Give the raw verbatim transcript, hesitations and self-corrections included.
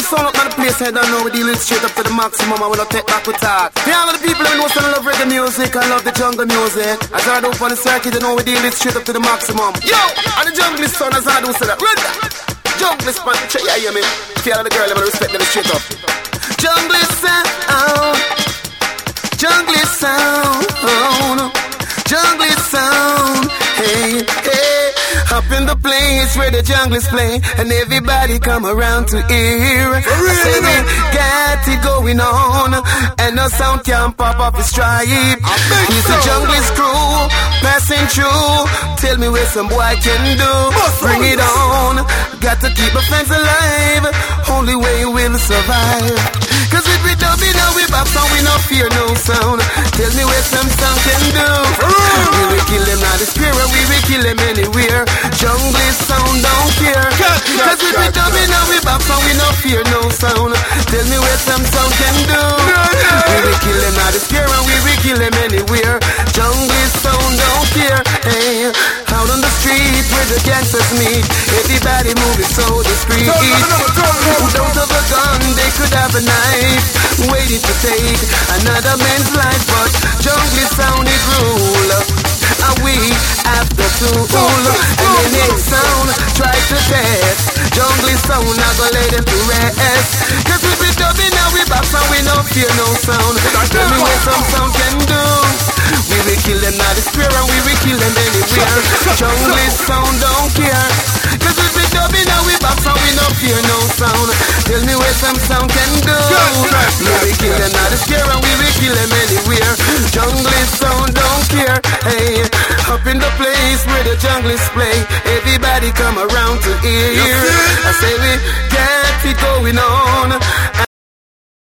sound up on the place, I don't know, we deal it straight up to the maximum. I wanna take back with talk. For all of the people who know some love reggae music and love the jungle music, as I do up on the circuit, you know we deal it straight up to the maximum. Yo, and the jungle son, as I do say that. Run that. Jungle spot, yeah, yeah, me. If you all of the girl, I wanna respect them straight up. Jungle sound, jungle sound, jungle sound, hey, hey. Up in the place where the junglers play, and everybody come around to hear. I say we got it going on, and no sound can pop up his stripe. He's the junglers crew, passing through. Tell me where some boy can do. Bring it on, got to keep a fence alive. Only way we'll survive. Cause if we don't be now we bop sound, we no fear no sound. Tell me where some sound can do. We will kill them now the spirit, we will kill them anywhere. Jungle sound don't care. Cause if we don't be now we bop sound, we no fear no sound. Tell me where some sound can do. We will kill them now the spirit, we will kill them anywhere. Jungle sound don't care. Hey, out on the street where the gangsters meet, everybody moving so discreet. Who don't have a gun, they could have a knife, waiting to take another man's life. But jungle sound it rule, and we have the tool. And the next sound try to test. Jungle sound, I go let them to rest. Cause if we dub it now we back and we no fear no sound. Tell me what some sound can do. We will kill them now the spirit, and we will kill them anywhere. Jungle sound don't care. Cause if we dub it now we back and we no fear no sound. Tell me where some sound can do. We will kill them now the spirit, and we will kill them anywhere. Jungle sound don't care. Hey, up in the place where the junglers play, everybody come around to hear. I say